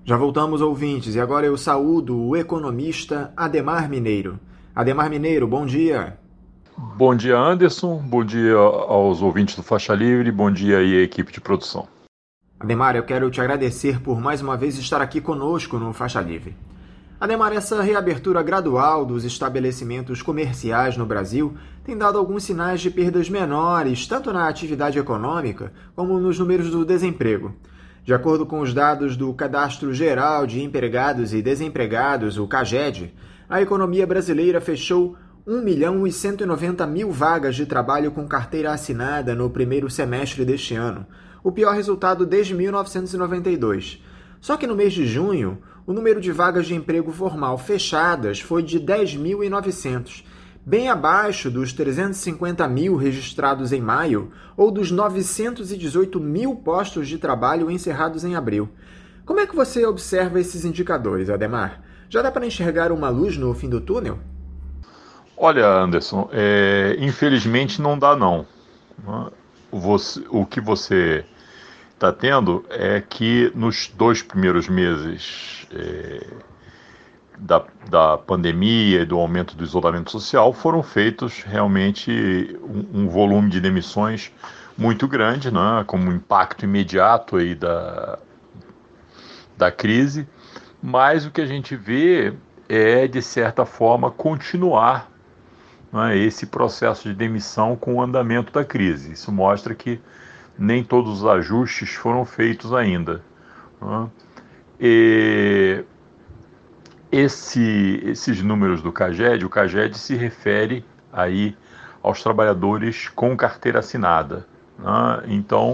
Já voltamos, ouvintes, e agora eu saúdo o economista Adhemar Mineiro. Adhemar Mineiro, bom dia. Bom dia, Anderson. Bom dia aos ouvintes do Faixa Livre. Bom dia aí à equipe de produção. Adhemar, eu quero te agradecer por mais uma vez estar aqui conosco no Faixa Livre. Adhemar, essa reabertura gradual dos estabelecimentos comerciais no Brasil tem dado alguns sinais de perdas menores, tanto na atividade econômica como nos números do desemprego. De acordo com os dados do Cadastro Geral de Empregados e Desempregados, o CAGED, a economia brasileira fechou 1.190.000 vagas de trabalho com carteira assinada no primeiro semestre deste ano, o pior resultado desde 1992. Só que no mês de junho, o número de vagas de emprego formal fechadas foi de 10.900, bem abaixo dos 350.000 registrados em maio ou dos 918.000 postos de trabalho encerrados em abril. Como é que você observa esses indicadores, Adhemar? Já dá para enxergar uma luz no fim do túnel? Olha, Anderson, infelizmente não dá não. O que você está tendo é que nos 2 primeiros meses da pandemia e do aumento do isolamento social foram feitos realmente um volume de demissões muito grande, né, como um impacto imediato aí da crise, mas o que a gente vê é, de certa forma, continuar, né, esse processo de demissão com o andamento da crise. Isso mostra que nem todos os ajustes foram feitos ainda, né? E esses números do CAGED, o CAGED se refere aí aos trabalhadores com carteira assinada, né? Então,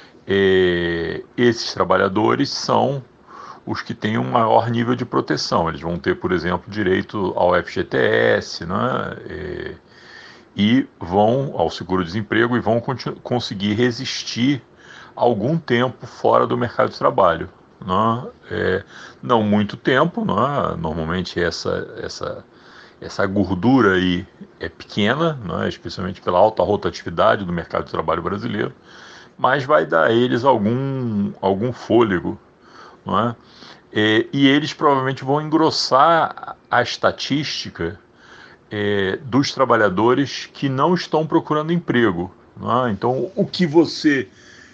esses trabalhadores são os que têm um maior nível de proteção. Eles vão ter, por exemplo, direito ao FGTS, né? E vão ao seguro-desemprego e vão conseguir resistir algum tempo fora do mercado de trabalho, né? Não muito tempo, né? Normalmente essa gordura aí é pequena, né? Especialmente pela alta rotatividade do mercado de trabalho brasileiro, mas vai dar a eles algum fôlego, né? E eles provavelmente vão engrossar a estatística dos trabalhadores que não estão procurando emprego, né? Então, o que você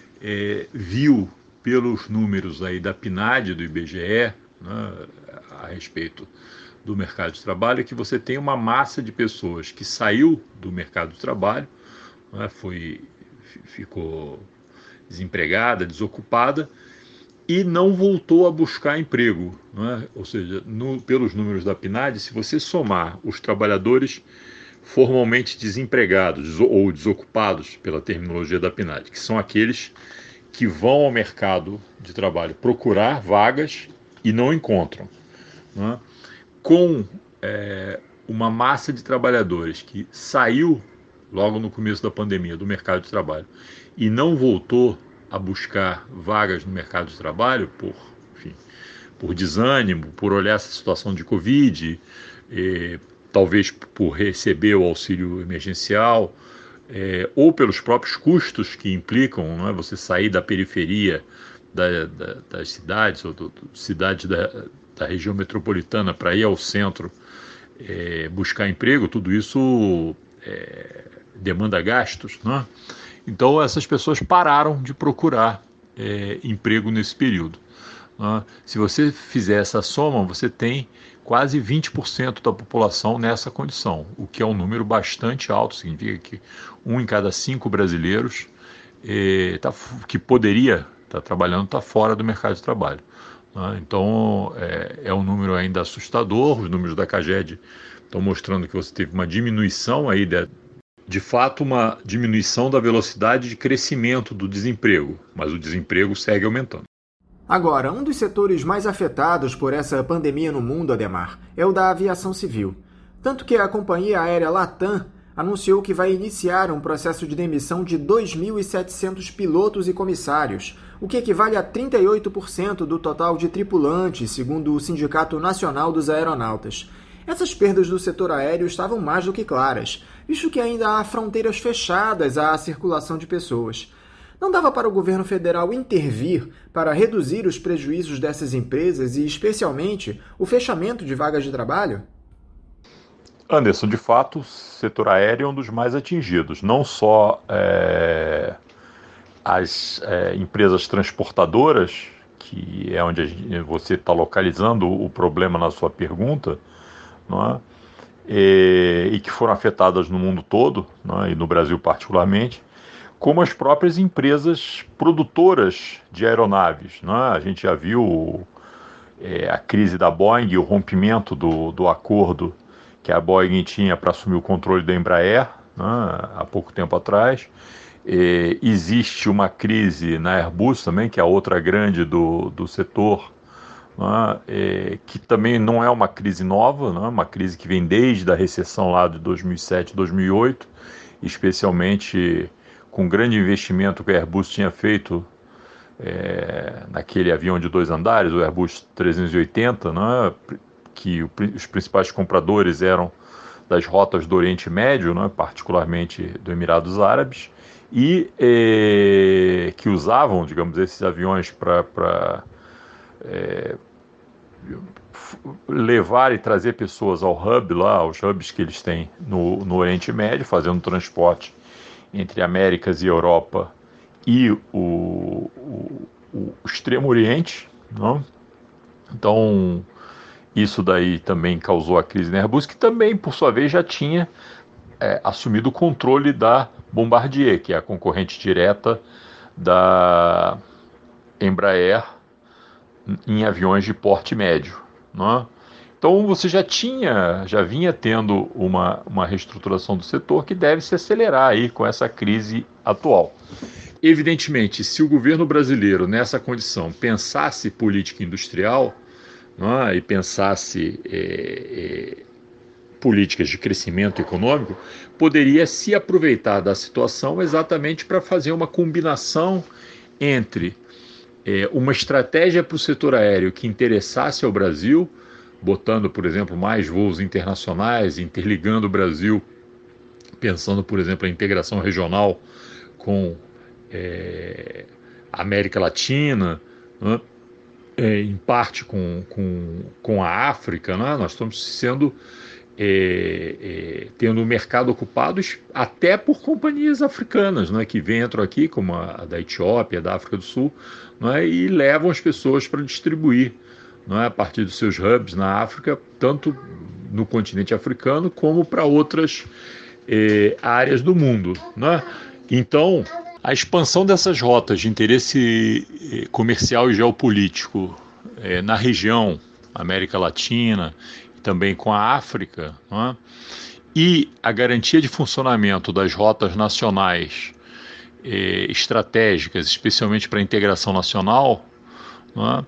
viu pelos números aí da PNAD, do IBGE, né, a respeito do mercado de trabalho, é que você tem uma massa de pessoas que saiu do mercado de trabalho, né, ficou desempregada, desocupada, e não voltou a buscar emprego, né? Ou seja, pelos números da PNAD, se você somar os trabalhadores formalmente desempregados ou desocupados pela terminologia da PNAD, que são aqueles que vão ao mercado de trabalho procurar vagas e não encontram, né? Com uma massa de trabalhadores que saiu logo no começo da pandemia do mercado de trabalho e não voltou a buscar vagas no mercado de trabalho por desânimo, por olhar essa situação de Covid, talvez por receber o auxílio emergencial, ou pelos próprios custos que implicam, não é, você sair da periferia das cidades, ou cidades da região metropolitana para ir ao centro buscar emprego. Tudo isso demanda gastos, né? Então essas pessoas pararam de procurar emprego nesse período, né? Se você fizer essa soma, você tem quase 20% da população nessa condição, o que é um número bastante alto. Significa que 1 em cada 5 brasileiros que poderia estar trabalhando está fora do mercado de trabalho, né? Então é um número ainda assustador. Os números da CAGED estão mostrando que você teve uma diminuição aí de fato, uma diminuição da velocidade de crescimento do desemprego, mas o desemprego segue aumentando. Agora, um dos setores mais afetados por essa pandemia no mundo, Adhemar, é o da aviação civil. Tanto que a companhia aérea Latam anunciou que vai iniciar um processo de demissão de 2.700 pilotos e comissários, o que equivale a 38% do total de tripulantes, segundo o Sindicato Nacional dos Aeronautas. Essas perdas do setor aéreo estavam mais do que claras, visto que ainda há fronteiras fechadas à circulação de pessoas. Não dava para o governo federal intervir para reduzir os prejuízos dessas empresas e, especialmente, o fechamento de vagas de trabalho? Anderson, de fato, o setor aéreo é um dos mais atingidos. Não só as empresas transportadoras, que é onde você está localizando o problema na sua pergunta, não é? E que foram afetadas no mundo todo, não é? E no Brasil particularmente, como as próprias empresas produtoras de aeronaves. Não é? A gente já viu a crise da Boeing e o rompimento do acordo que a Boeing tinha para assumir o controle da Embraer, né, há pouco tempo atrás. Existe uma crise na Airbus também, que é a outra grande do setor, né, que também não é uma crise nova, né, uma crise que vem desde a recessão lá de 2007, 2008, especialmente com o grande investimento que a Airbus tinha feito naquele avião de 2 andares, o Airbus 380, né, que os principais compradores eram das rotas do Oriente Médio, né, particularmente do Emirados Árabes, e que usavam, digamos, esses aviões para levar e trazer pessoas ao hub lá, aos hubs que eles têm no Oriente Médio, fazendo transporte entre Américas e Europa e o Extremo Oriente, não? Então, isso daí também causou a crise na Airbus, que também, por sua vez, já tinha assumido o controle da Bombardier, que é a concorrente direta da Embraer em aviões de porte médio, não é? Então você já vinha tendo uma reestruturação do setor que deve se acelerar aí com essa crise atual. Evidentemente, se o governo brasileiro, nessa condição, pensasse política industrial, não é, e pensasse políticas de crescimento econômico, poderia se aproveitar da situação exatamente para fazer uma combinação entre uma estratégia para o setor aéreo que interessasse ao Brasil, botando, por exemplo, mais voos internacionais, interligando o Brasil, pensando, por exemplo, a integração regional com a América Latina, né? Em parte com a África, né? Nós estamos tendo um mercado ocupado até por companhias africanas, né? Que entram aqui, como a da Etiópia, da África do Sul, né? E levam as pessoas para distribuir, né? A partir dos seus hubs na África, tanto no continente africano como para outras áreas do mundo, né? Então, a expansão dessas rotas de interesse comercial e geopolítico na região, América Latina, e também com a África, né? E a garantia de funcionamento das rotas nacionais estratégicas, especialmente para a integração nacional, né?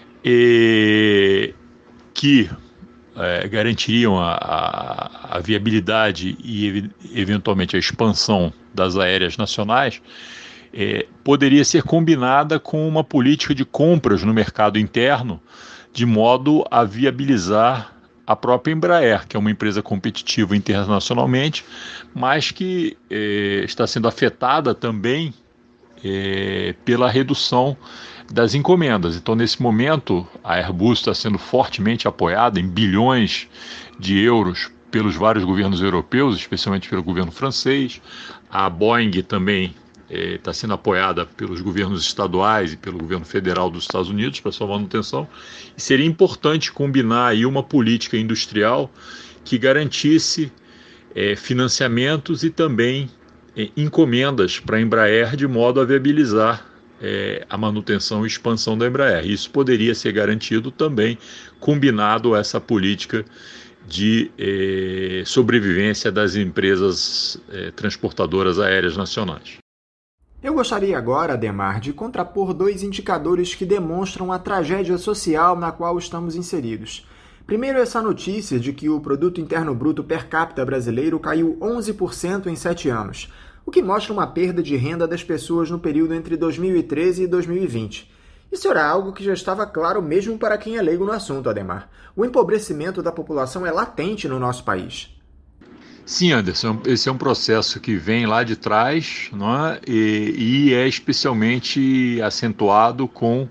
Que garantiriam a viabilidade e, eventualmente, a expansão das aéreas nacionais, poderia ser combinada com uma política de compras no mercado interno, de modo a viabilizar a própria Embraer, que é uma empresa competitiva internacionalmente, mas que está sendo afetada também pela redução das encomendas. Então, nesse momento, a Airbus está sendo fortemente apoiada em bilhões de euros pelos vários governos europeus, especialmente pelo governo francês. A Boeing também está sendo apoiada pelos governos estaduais e pelo governo federal dos Estados Unidos para sua manutenção. E seria importante combinar aí uma política industrial que garantisse financiamentos e também encomendas para a Embraer, de modo a viabilizar a manutenção e expansão da Embraer. Isso poderia ser garantido também, combinado a essa política de sobrevivência das empresas transportadoras aéreas nacionais. Eu gostaria agora, Adhemar, de contrapor dois indicadores que demonstram a tragédia social na qual estamos inseridos. Primeiro, essa notícia de que o Produto Interno Bruto per capita brasileiro caiu 11% em 7 anos, o que mostra uma perda de renda das pessoas no período entre 2013 e 2020. Isso era algo que já estava claro mesmo para quem é leigo no assunto, Adhemar. O empobrecimento da população é latente no nosso país. Sim, Anderson, esse é um processo que vem lá de trás, não é? E é especialmente acentuado com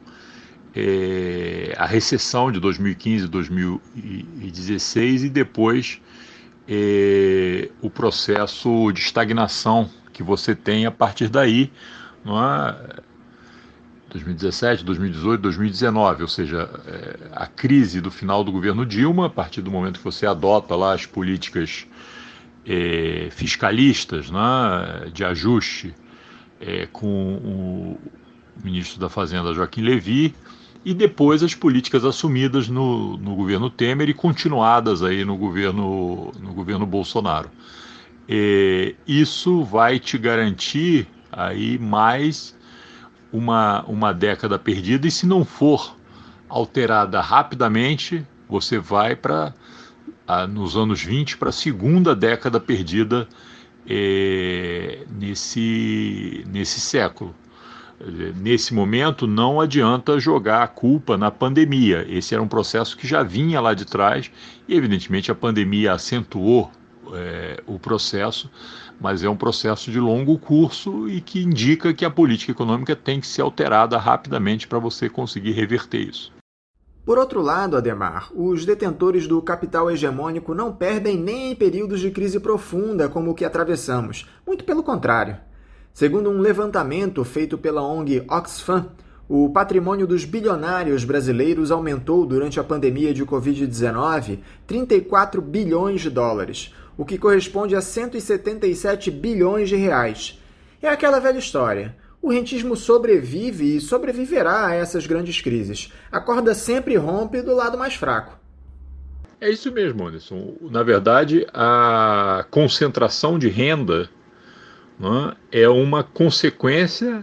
a recessão de 2015, 2016 e depois o processo de estagnação que você tem a partir daí, não é? 2017, 2018, 2019, ou seja, a crise do final do governo Dilma, a partir do momento que você adota lá as políticas fiscalistas, né, de ajuste com o ministro da Fazenda Joaquim Levy, e depois as políticas assumidas no governo Temer e continuadas aí no governo Bolsonaro. Isso vai te garantir aí mais uma década perdida, e se não for alterada rapidamente, você vai nos anos 20 para a segunda década perdida nesse século. Nesse momento não adianta jogar a culpa na pandemia. Esse era um processo que já vinha lá de trás e evidentemente a pandemia acentuou o processo, mas é um processo de longo curso e que indica que a política econômica tem que ser alterada rapidamente para você conseguir reverter isso. Por outro lado, Adhemar, os detentores do capital hegemônico não perdem nem em períodos de crise profunda como o que atravessamos. Muito pelo contrário. Segundo um levantamento feito pela ONG Oxfam, o patrimônio dos bilionários brasileiros aumentou durante a pandemia de Covid-19 34 bilhões de dólares, o que corresponde a 177 bilhões de reais. É aquela velha história. O rentismo sobrevive e sobreviverá a essas grandes crises. A corda sempre rompe do lado mais fraco. É isso mesmo, Anderson. Na verdade, a concentração de renda, né, é uma consequência,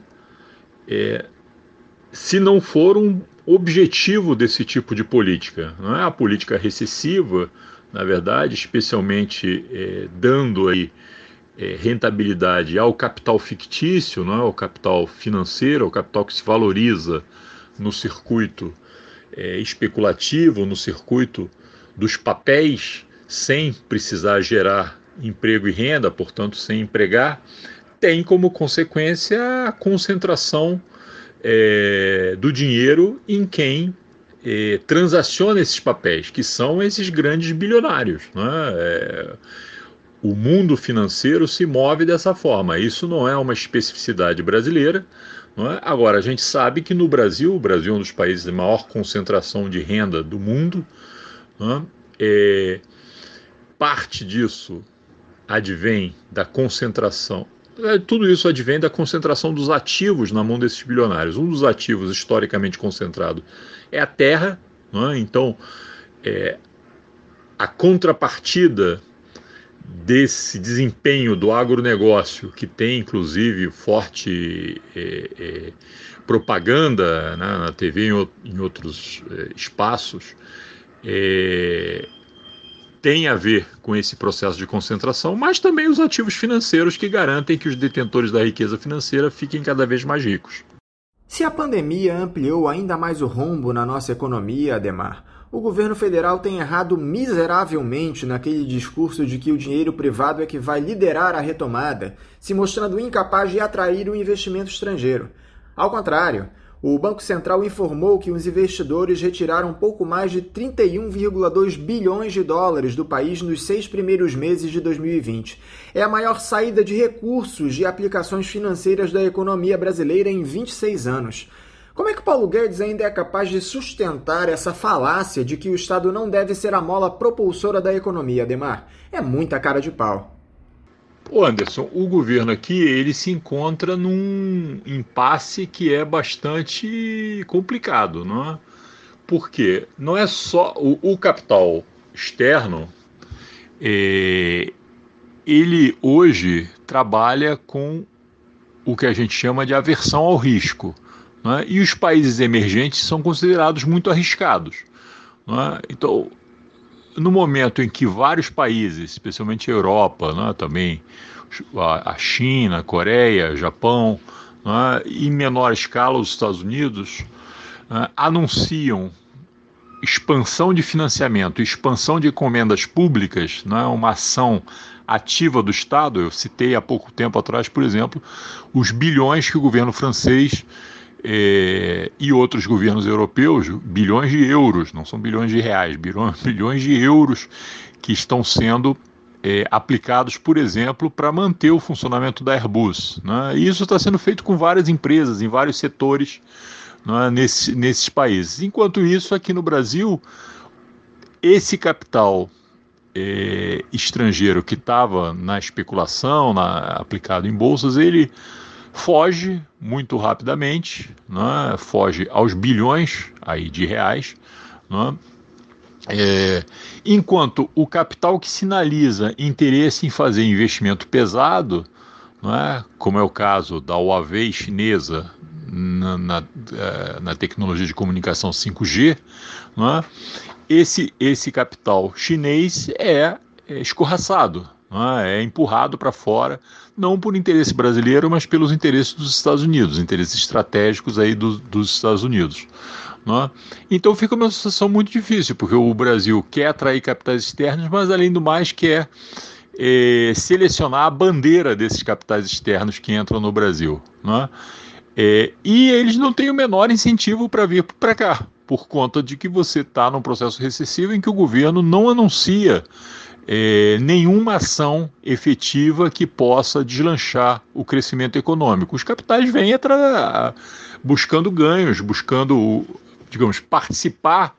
se não for um objetivo desse tipo de política. Não é a política recessiva, na verdade, especialmente dando aí rentabilidade ao capital fictício, não é? Ao capital financeiro, ao capital que se valoriza no circuito especulativo, no circuito dos papéis, sem precisar gerar emprego e renda, portanto sem empregar, tem como consequência a concentração do dinheiro em quem transaciona esses papéis, que são esses grandes bilionários, não é? O mundo financeiro se move dessa forma. Isso não é uma especificidade brasileira, não é? Agora, a gente sabe que no Brasil, o Brasil é um dos países de maior concentração de renda do mundo, não é? Parte disso advém da concentração. Tudo isso advém da concentração dos ativos na mão desses bilionários. Um dos ativos historicamente concentrado é a terra, não é? Então, a contrapartida desse desempenho do agronegócio, que tem inclusive forte propaganda, né, na TV e em outros espaços, tem a ver com esse processo de concentração, mas também os ativos financeiros que garantem que os detentores da riqueza financeira fiquem cada vez mais ricos. Se a pandemia ampliou ainda mais o rombo na nossa economia, Adhemar, o governo federal tem errado miseravelmente naquele discurso de que o dinheiro privado é que vai liderar a retomada, se mostrando incapaz de atrair o investimento estrangeiro. Ao contrário, o Banco Central informou que os investidores retiraram pouco mais de 31,2 bilhões de dólares do país nos 6 primeiros meses de 2020. É a maior saída de recursos de aplicações financeiras da economia brasileira em 26 anos. Como é que Paulo Guedes ainda é capaz de sustentar essa falácia de que o Estado não deve ser a mola propulsora da economia, Adhemar? É muita cara de pau. Ô Anderson, o governo aqui ele se encontra num impasse que é bastante complicado, não é? Porque não é só o capital externo, ele hoje trabalha com o que a gente chama de aversão ao risco, não é? E os países emergentes são considerados muito arriscados, não é? Então, no momento em que vários países, especialmente a Europa, né, também a China, a Coreia, Japão, né, e em menor escala os Estados Unidos, anunciam expansão de financiamento, expansão de encomendas públicas, não é uma ação ativa do Estado. Eu citei há pouco tempo atrás, por exemplo, os bilhões que o governo francês e outros governos europeus, bilhões de euros, não são bilhões de reais, bilhões de euros que estão sendo aplicados, por exemplo, para manter o funcionamento da Airbus, né? E isso está sendo feito com várias empresas, em vários setores, né, nesses países. Enquanto isso, aqui no Brasil, esse capital estrangeiro que estava na especulação, aplicado em bolsas, ele foge muito rapidamente, né, foge aos bilhões aí de reais, né? Enquanto o capital que sinaliza interesse em fazer investimento pesado, né, como é o caso da Huawei chinesa na tecnologia de comunicação 5G, né, esse capital chinês é escorraçado, né, é empurrado para fora, não por interesse brasileiro, mas pelos interesses dos Estados Unidos, interesses estratégicos aí dos Estados Unidos. Né? Então fica uma situação muito difícil, porque o Brasil quer atrair capitais externos, mas além do mais quer selecionar a bandeira desses capitais externos que entram no Brasil. Né? E eles não têm o menor incentivo para vir para cá, por conta de que você está num processo recessivo em que o governo não anuncia nenhuma ação efetiva que possa deslanchar o crescimento econômico. Os capitais vêm buscando ganhos, buscando, digamos, participar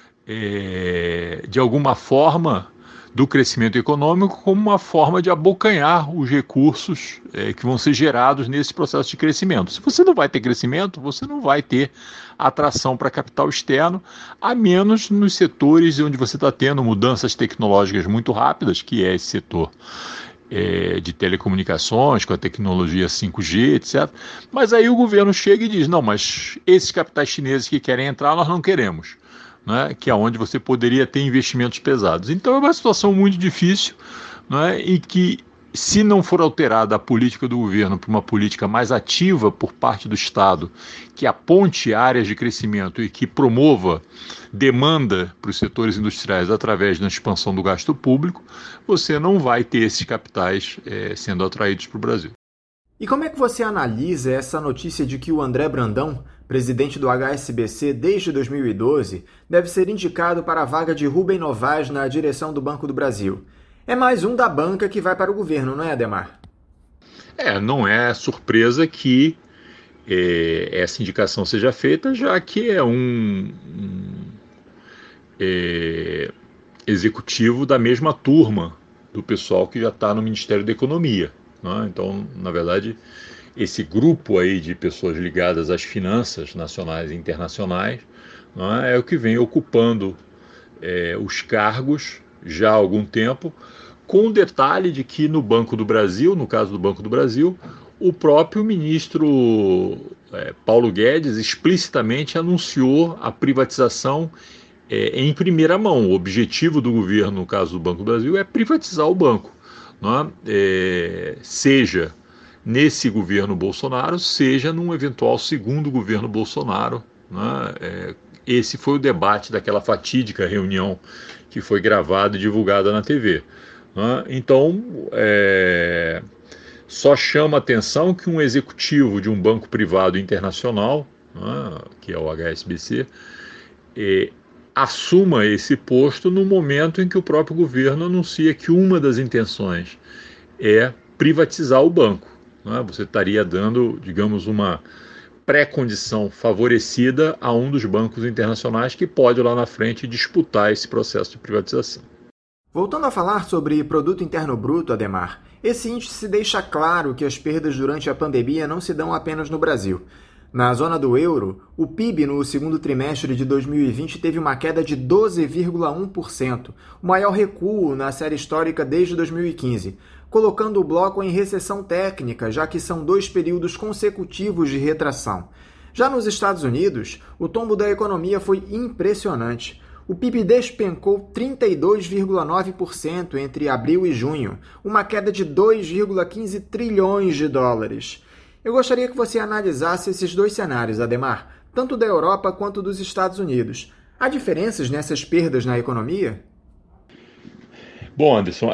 de alguma forma do crescimento econômico como uma forma de abocanhar os recursos que vão ser gerados nesse processo de crescimento. Se você não vai ter crescimento, você não vai ter atração para capital externo, a menos nos setores onde você está tendo mudanças tecnológicas muito rápidas, que é esse setor de telecomunicações, com a tecnologia 5G, etc. Mas aí o governo chega e diz, não, mas esses capitais chineses que querem entrar, nós não queremos. Né, que é onde você poderia ter investimentos pesados. Então é uma situação muito difícil, né, e que, se não for alterada a política do governo para uma política mais ativa por parte do Estado, que aponte áreas de crescimento e que promova demanda para os setores industriais através da expansão do gasto público, você não vai ter esses capitais sendo atraídos para o Brasil. E como é que você analisa essa notícia de que o André Brandão, presidente do HSBC desde 2012, deve ser indicado para a vaga de Rubem Novaes na direção do Banco do Brasil? É mais um da banca que vai para o governo, não é, Adhemar? Não é surpresa que essa indicação seja feita, já que é um executivo da mesma turma do pessoal que já está no Ministério da Economia. Né? Então, na verdade, esse grupo aí de pessoas ligadas às finanças nacionais e internacionais, né, é o que vem ocupando os cargos já há algum tempo, com o detalhe de que no Banco do Brasil, no caso do Banco do Brasil, o próprio ministro Paulo Guedes explicitamente anunciou a privatização em primeira mão. O objetivo do governo, no caso do Banco do Brasil, é privatizar o banco, né? Seja nesse governo Bolsonaro, seja num eventual segundo governo Bolsonaro, né? Esse foi o debate daquela fatídica reunião que foi gravada e divulgada na TV. Né? Então, só chama atenção que um executivo de um banco privado internacional, né, que é o HSBC, assuma esse posto no momento em que o próprio governo anuncia que uma das intenções é privatizar o banco. Né? Você estaria dando, digamos, uma pré-condição favorecida a um dos bancos internacionais que pode lá na frente disputar esse processo de privatização. Voltando a falar sobre Produto Interno Bruto, Adhemar, esse índice deixa claro que as perdas durante a pandemia não se dão apenas no Brasil. Na zona do euro, o PIB no segundo trimestre de 2020 teve uma queda de 12,1%, o maior recuo na série histórica desde 2015, colocando o bloco em recessão técnica, já que são 2 períodos consecutivos de retração. Já nos Estados Unidos, o tombo da economia foi impressionante. O PIB despencou 32,9% entre abril e junho, uma queda de 2,15 trilhões de dólares. Eu gostaria que você analisasse esses 2 cenários, Adhemar, tanto da Europa quanto dos Estados Unidos. Há diferenças nessas perdas na economia? Bom, Anderson,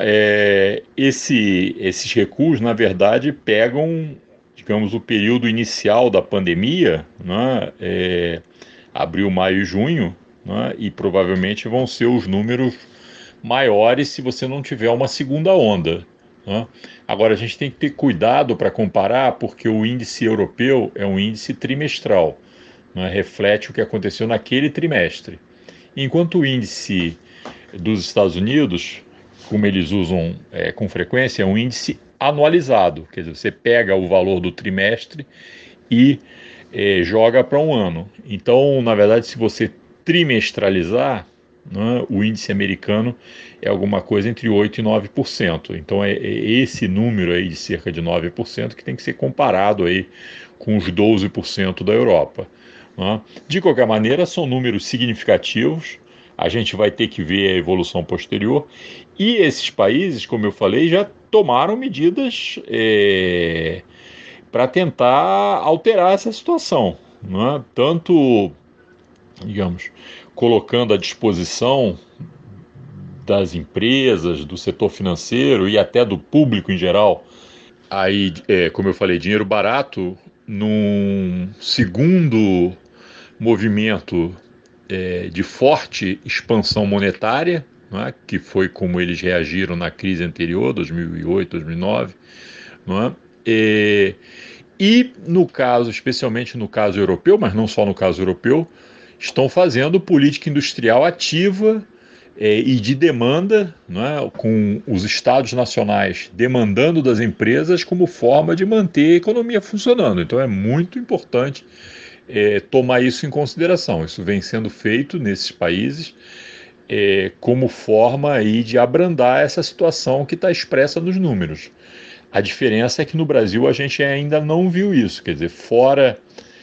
esses recuos, na verdade, pegam, digamos, o período inicial da pandemia, né, abril, maio e junho, né, e provavelmente vão ser os números maiores se você não tiver uma segunda onda, né. Agora, a gente tem que ter cuidado para comparar, porque o índice europeu é um índice trimestral, né, reflete o que aconteceu naquele trimestre. Enquanto o índice dos Estados Unidos, como eles usam com frequência, é um índice anualizado, quer dizer, você pega o valor do trimestre e joga para um ano. Então, na verdade, se você trimestralizar, né, o índice americano é alguma coisa entre 8% e 9%. Então, é esse número aí de cerca de 9% que tem que ser comparado aí com os 12% da Europa. Né? De qualquer maneira, são números significativos. A gente vai ter que ver a evolução posterior. E esses países, como eu falei, já tomaram medidas para tentar alterar essa situação, né? Tanto, digamos, colocando à disposição das empresas, do setor financeiro e até do público em geral, aí, como eu falei, dinheiro barato, num segundo movimento de forte expansão monetária, né, que foi como eles reagiram na crise anterior, 2008, 2009, né, e no caso, especialmente no caso europeu, mas não só no caso europeu, estão fazendo política industrial ativa e de demanda, né, com os estados nacionais demandando das empresas como forma de manter a economia funcionando. Então é muito importante tomar isso em consideração. Isso vem sendo feito nesses países como forma aí de abrandar essa situação que está expressa nos números. A diferença é que no Brasil a gente ainda não viu isso, quer dizer, fora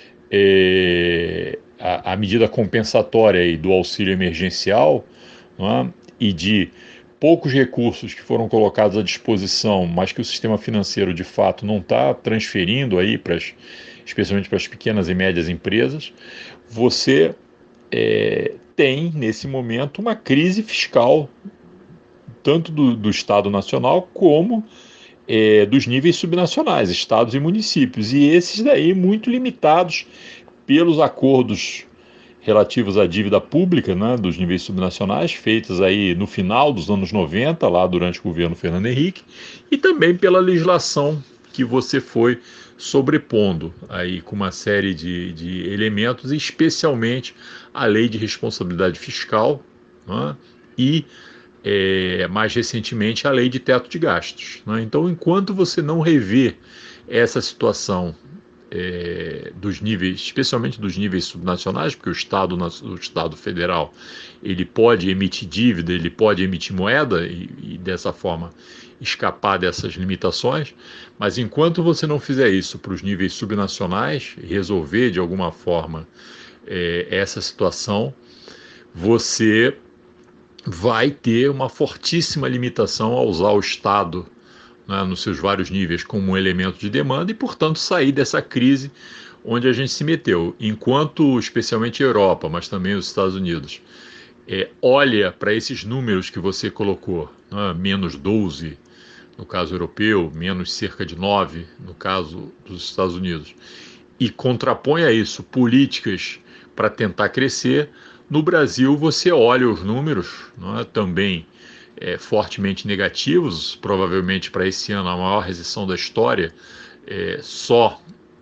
a medida compensatória aí do auxílio emergencial, né, e de poucos recursos que foram colocados à disposição, mas que o sistema financeiro de fato não está transferindo aí especialmente para as pequenas e médias empresas, você tem nesse momento uma crise fiscal tanto do Estado Nacional como dos níveis subnacionais, estados e municípios, e esses daí muito limitados pelos acordos relativos à dívida pública, né, dos níveis subnacionais, feitos aí no final dos anos 90, lá durante o governo Fernando Henrique, e também pela legislação que você foi sobrepondo aí com uma série de elementos, especialmente a lei de responsabilidade fiscal, né, e mais recentemente a lei de teto de gastos, né? Então, enquanto você não rever essa situação dos níveis, especialmente dos níveis subnacionais, porque o Estado federal ele pode emitir dívida, ele pode emitir moeda e dessa forma escapar dessas limitações, mas enquanto você não fizer isso para os níveis subnacionais e resolver de alguma forma essa situação, você vai ter uma fortíssima limitação a usar o Estado, né, nos seus vários níveis como um elemento de demanda e, portanto, sair dessa crise onde a gente se meteu. Enquanto, especialmente a Europa, mas também os Estados Unidos, olha para esses números que você colocou, né, menos 12 no caso europeu, menos cerca de 9 no caso dos Estados Unidos, e contrapõe a isso políticas para tentar crescer. No Brasil, você olha os números, não é, também fortemente negativos, provavelmente para esse ano a maior recessão da história, só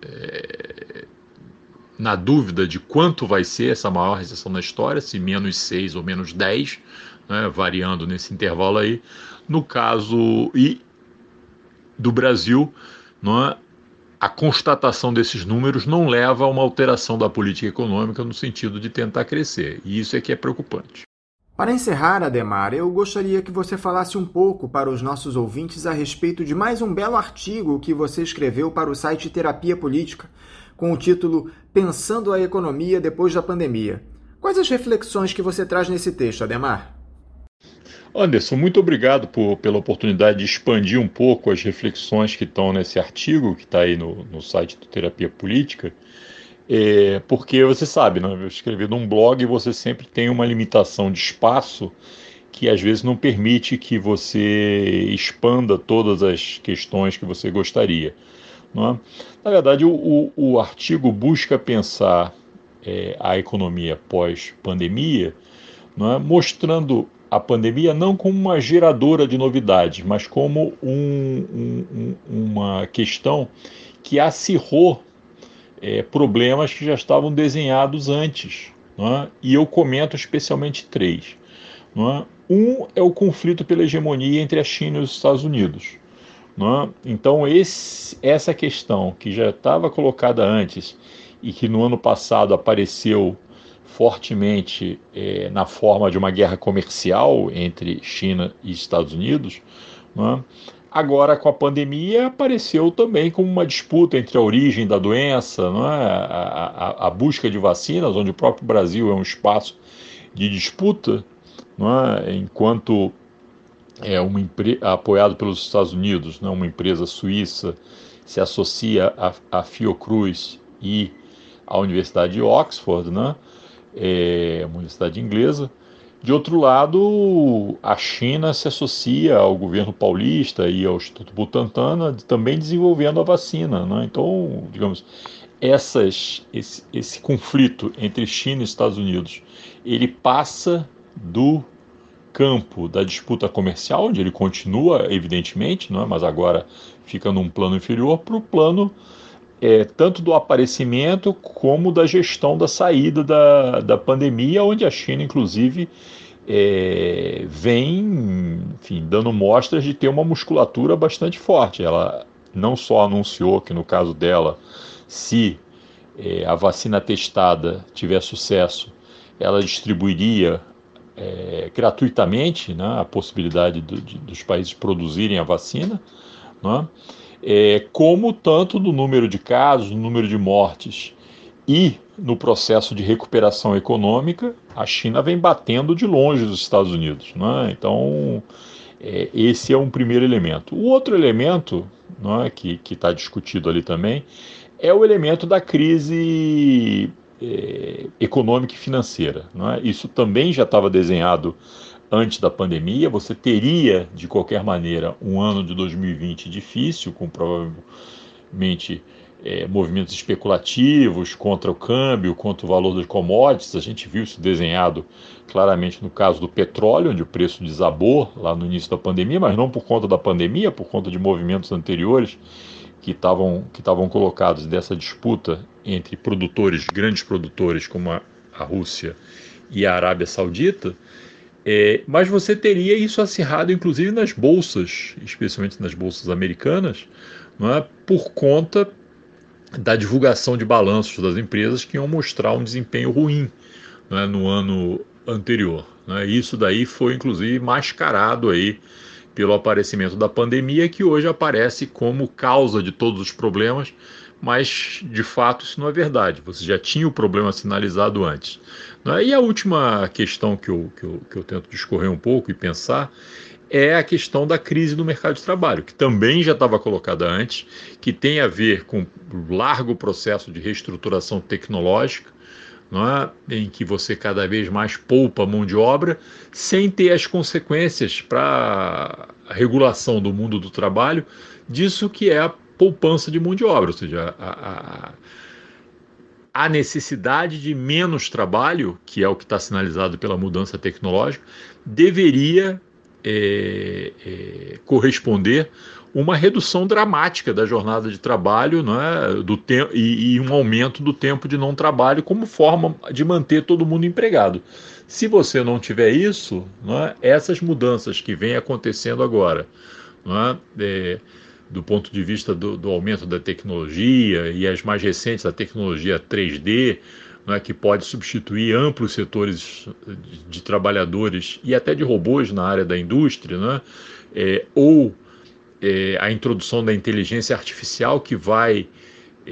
na dúvida de quanto vai ser essa maior recessão da história, se menos 6 ou menos 10, né, variando nesse intervalo aí. No caso do Brasil, não é, a constatação desses números não leva a uma alteração da política econômica no sentido de tentar crescer, e isso é que é preocupante. Para encerrar, Adhemar, eu gostaria que você falasse um pouco para os nossos ouvintes a respeito de mais um belo artigo que você escreveu para o site Terapia Política, com o título Pensando a Economia Depois da Pandemia. Quais as reflexões que você traz nesse texto, Adhemar? Anderson, muito obrigado pela oportunidade de expandir um pouco as reflexões que estão nesse artigo, que está aí no site do Terapia Política. Porque você sabe, né? Eu escrever num blog, você sempre tem uma limitação de espaço que às vezes não permite que você expanda todas as questões que você gostaria, não é? Na verdade, o artigo busca pensar a economia pós-pandemia, não é? Mostrando a pandemia não como uma geradora de novidades, mas como uma questão que acirrou problemas que já estavam desenhados antes. Não é? E eu comento especialmente três. Não é? Um é o conflito pela hegemonia entre a China e os Estados Unidos. Não é? Então, essa questão que já estava colocada antes e que no ano passado apareceu fortemente na forma de uma guerra comercial entre China e Estados Unidos, não é? Agora, com a pandemia, apareceu também como uma disputa entre a origem da doença, não é? A busca de vacinas, onde o próprio Brasil é um espaço de disputa, não é? Enquanto apoiado pelos Estados Unidos, né? Uma empresa suíça se associa à Fiocruz e à Universidade de Oxford, né? Uma universidade inglesa. De outro lado, a China se associa ao governo paulista e ao Instituto Butantan, também desenvolvendo a vacina, né? Então, digamos, esse conflito entre China e Estados Unidos, ele passa do campo da disputa comercial, onde ele continua, evidentemente, não é? Mas agora fica num plano inferior, para o plano tanto do aparecimento como da gestão da saída da pandemia, onde a China, inclusive, vem, enfim, dando mostras de ter uma musculatura bastante forte. Ela não só anunciou que, no caso dela, se a vacina testada tiver sucesso, ela distribuiria gratuitamente, né, a possibilidade dos países produzirem a vacina, né, como tanto no número de casos, no número de mortes e no processo de recuperação econômica, a China vem batendo de longe os Estados Unidos, né? Então, esse é um primeiro elemento. O outro elemento, né, que está discutido ali também é o elemento da crise econômica e financeira. Né? Isso também já estava desenhado antes da pandemia. Você teria, de qualquer maneira, um ano de 2020 difícil, com provavelmente movimentos especulativos contra o câmbio, contra o valor das commodities. A gente viu isso desenhado claramente no caso do petróleo, onde o preço desabou lá no início da pandemia, mas não por conta da pandemia, por conta de movimentos anteriores que estavam colocados dessa disputa entre produtores, grandes produtores como a Rússia e a Arábia Saudita. Mas você teria isso acirrado, inclusive nas bolsas, especialmente nas bolsas americanas, não é? Por conta da divulgação de balanços das empresas que iam mostrar um desempenho ruim, não é? No ano anterior. Não é? Isso daí foi, inclusive, mascarado aí pelo aparecimento da pandemia, que hoje aparece como causa de todos os problemas, mas de fato isso não é verdade. Você já tinha o problema sinalizado antes. E a última questão que eu tento discorrer um pouco e pensar é a questão da crise no mercado de trabalho, que também já estava colocada antes, que tem a ver com o largo processo de reestruturação tecnológica, não é? Em que você cada vez mais poupa mão de obra, sem ter as consequências para a regulação do mundo do trabalho, disso que é a poupança de mão de obra, ou seja, a necessidade de menos trabalho, que é o que está sinalizado pela mudança tecnológica, deveria corresponder uma redução dramática da jornada de trabalho, né, e um aumento do tempo de não trabalho como forma de manter todo mundo empregado. Se você não tiver isso, né, essas mudanças que vêm acontecendo agora, né, do ponto de vista do aumento da tecnologia e as mais recentes, a tecnologia 3D, né, que pode substituir amplos setores de trabalhadores e até de robôs na área da indústria, né, ou a introdução da inteligência artificial que vai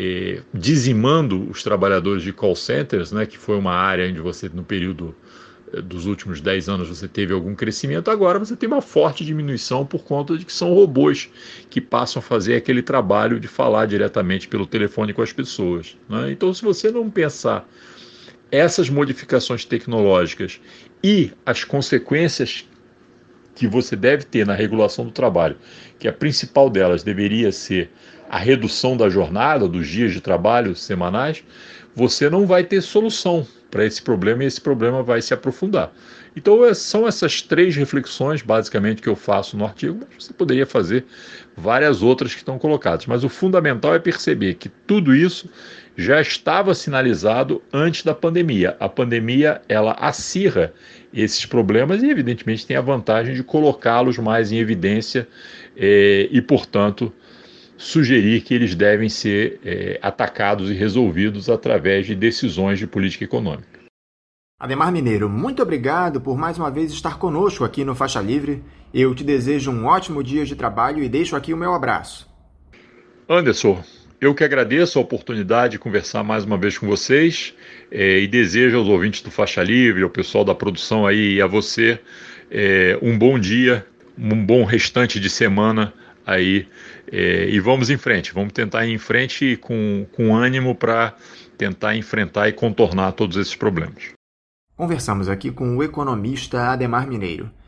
dizimando os trabalhadores de call centers, né, que foi uma área onde você, no período dos últimos 10 anos você teve algum crescimento, agora você tem uma forte diminuição por conta de que são robôs que passam a fazer aquele trabalho de falar diretamente pelo telefone com as pessoas, né? Então, se você não pensar essas modificações tecnológicas e as consequências que você deve ter na regulação do trabalho, que a principal delas deveria ser a redução da jornada, dos dias de trabalho semanais, você não vai ter solução para esse problema e esse problema vai se aprofundar. Então são essas 3 reflexões basicamente que eu faço no artigo, mas você poderia fazer várias outras que estão colocadas, mas o fundamental é perceber que tudo isso já estava sinalizado antes da pandemia. A pandemia, ela acirra esses problemas e evidentemente tem a vantagem de colocá-los mais em evidência e, portanto, sugerir que eles devem ser atacados e resolvidos através de decisões de política econômica. Ademar Mineiro, muito obrigado por mais uma vez estar conosco aqui no Faixa Livre. Eu te desejo um ótimo dia de trabalho e deixo aqui o meu abraço. Anderson, eu que agradeço a oportunidade de conversar mais uma vez com vocês e desejo aos ouvintes do Faixa Livre, ao pessoal da produção aí e a você um bom dia, um bom restante de semana aí e vamos em frente, vamos tentar ir em frente com ânimo para tentar enfrentar e contornar todos esses problemas. Conversamos aqui com o economista Ademar Mineiro.